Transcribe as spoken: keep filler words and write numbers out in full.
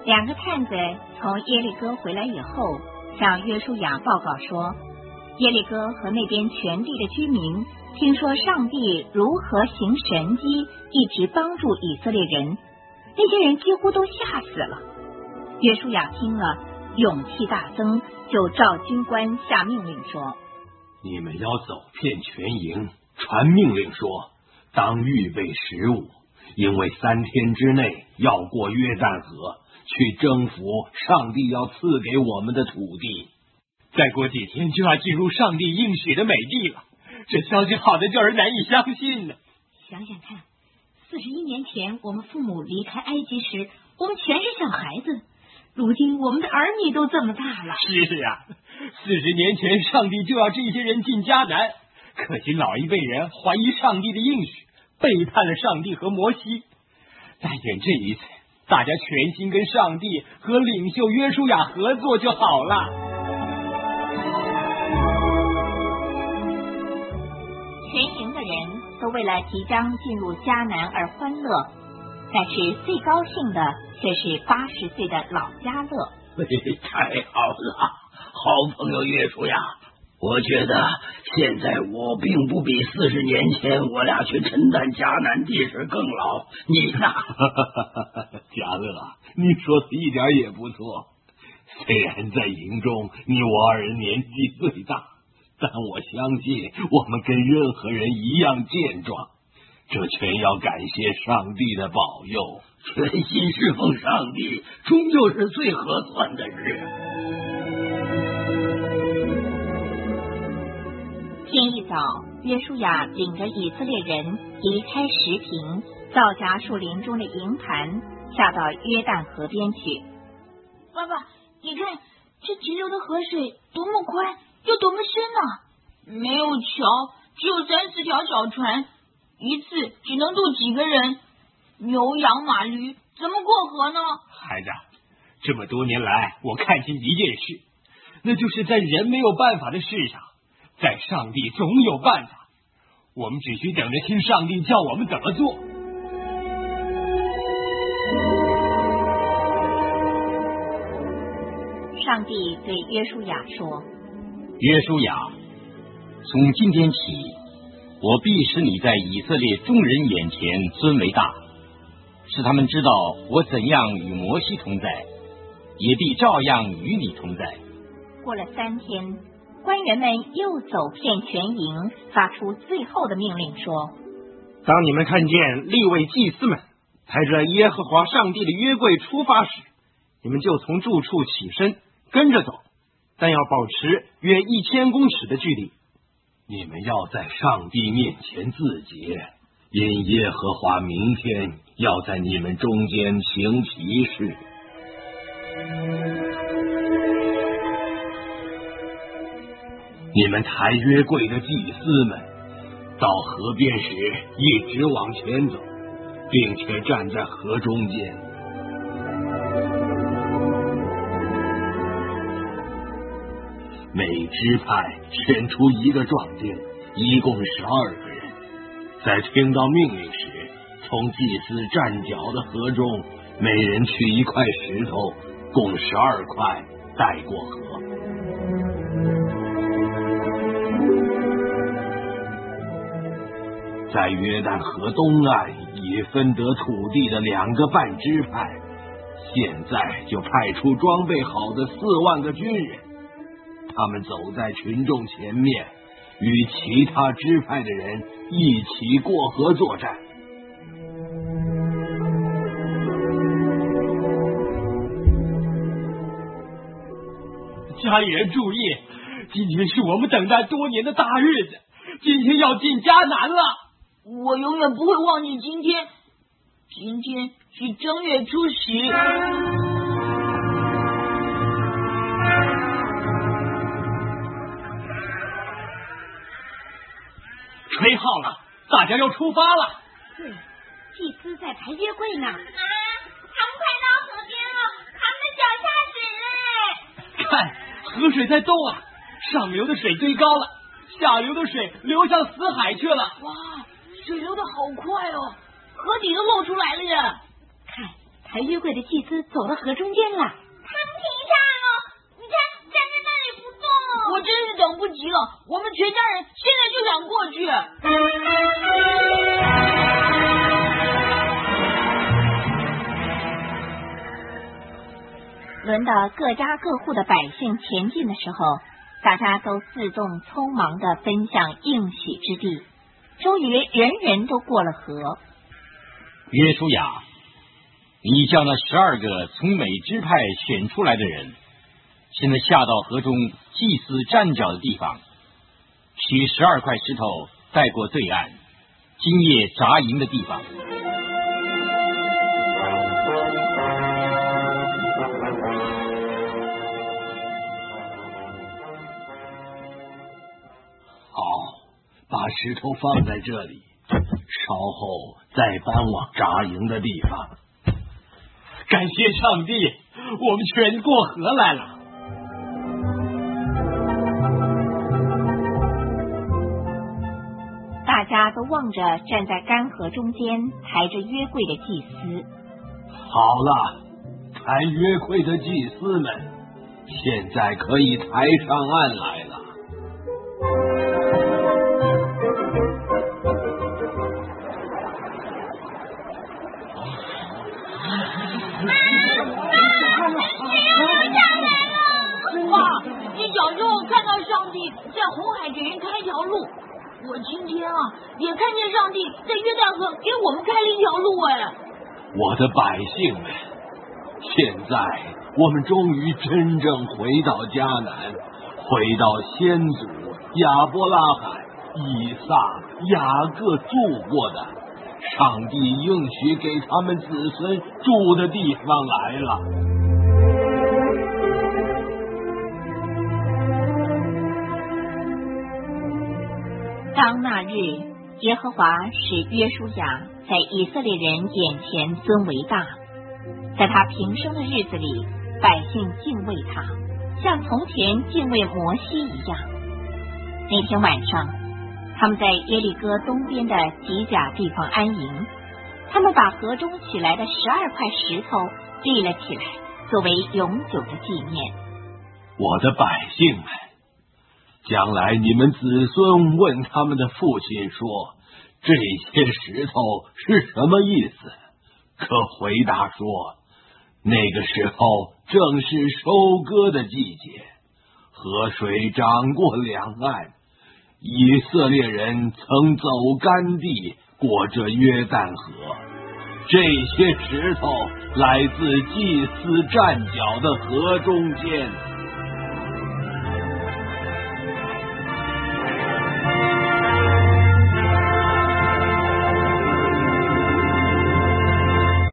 两个探子从耶利哥回来以后，向约书亚报告说，耶利哥和那边全地的居民听说上帝如何行神迹，一直帮助以色列人，那些人几乎都吓死了。约书亚听了，勇气大增，就召军官下命令说， 你们要走遍全营，传命令说，当预备食物，因为三天之内要过约旦河，去征服上帝要赐给我们的土地。 再过几天就要进入上帝应许的美地了，这消息好的叫人难以相信呢。 想想看，四十一年前我们父母离开埃及时，我们全是小孩子，如今我们的儿女都这么大了。 是啊，四十年前上帝就要这些人进迦南，可惜老一辈人怀疑上帝的应许，背叛了上帝和摩西。但愿这一次大家全心跟上帝和领袖约书亚合作就好了。 全营的人都为了即将进入迦南而欢乐，但是最高兴的却是八十岁的老迦勒。 太好了，好朋友约书亚，我觉得现在我并不比四十年前我俩去承担迦南地时更老。你呢？ 迦勒，你说的一点也不错。虽然在营中你我二人年纪最大，但我相信我们跟任何人一样健壮，这全要感谢上帝的保佑。 全心侍奉上帝，终究是最合算的事。 天一早，约书亚领着以色列人离开石亭，到迦树林中的营盘，下到约旦河边去。 爸爸，你看这急流的河水多么宽，又多么深啊！没有桥，只有三四条小船，一次只能渡几个人，牛羊马驴怎么过河呢？ 孩子，这么多年来我看清一件事，那就是在人没有办法的事上，在上帝总有办法，我们只需等着听上帝叫我们怎么做。 上帝对约书亚说， 约书亚，从今天起，我必使你在以色列众人眼前尊为大，使他们知道我怎样与摩西同在，也必照样与你同在。 过了三天，官员们又走遍全营，发出最后的命令说， 当你们看见利未祭司们抬着耶和华上帝的约柜出发时，你们就从住处起身跟着走，但要保持约一千公尺的距离。 你们要在上帝面前自洁，因耶和华明天要在你们中间行奇事。你们抬约柜的祭司们到河边时，一直往前走，并且站在河中间。每支派选出一个壮丁，一共十二个人。在听到命令时，从祭司站脚的河中，每人取一块石头，共十二块，带过河。在约旦河东岸已分得土地的两个半支派，现在就派出装备好的四万个军人，他们走在群众前面，与其他支派的人一起过河作战。 家里人注意，今天是我们等待多年的大日子，今天要进迦南了。 我永远不会忘记今天，今天是正月初十。 吹号了，大家要出发了。 对，祭司在抬约柜呢。 啊，他们快到河边了，他们脚下水嘞！ 看，河水在动啊，上流的水堆高了，下流的水流向死海去了。 哇，水流的好快哦，河底都露出来了呀！ 看， 抬约柜的祭司走到河中间了。 他们停下来了！你看，站在那里不动。我真是等不及了，我们全家人现在就想过去。 轮到各家各户的百姓前进的时候，大家都自动匆忙地奔向应许之地，终于人人都过了河。 约书亚，你叫那十二个从每支派选出来的人，现在下到河中祭司站脚的地方，取十二块石头带过对岸，今夜扎营的地方。 把石头放在这里，稍后再搬往扎营的地方。 感谢上帝，我们全过河来了。 大家都望着站在干河中间抬着约柜的祭司。 好了，抬约柜的祭司们，现在可以抬上岸来了。 小时候看到上帝在红海给人开一条路，我今天啊也看见上帝在约旦河给我们开了一条路。哎， 我的百姓们，现在我们终于真正回到迦南，回到先祖亚伯拉罕、以撒、雅各住过的，上帝应许给他们子孙住的地方来了。 当那日，耶和华使约书亚在以色列人眼前尊为大，在他平生的日子里，百姓敬畏他，像从前敬畏摩西一样。那天晚上，他们在耶利哥东边的吉甲地方安营，他们把河中取来的十二块石头立了起来，作为永久的纪念。 我的百姓们，将来你们子孙问他们的父亲说，这些石头是什么意思？可回答说，那个时候正是收割的季节，河水涨过两岸，以色列人曾走干地，过这约旦河。这些石头来自祭司站脚的河中间。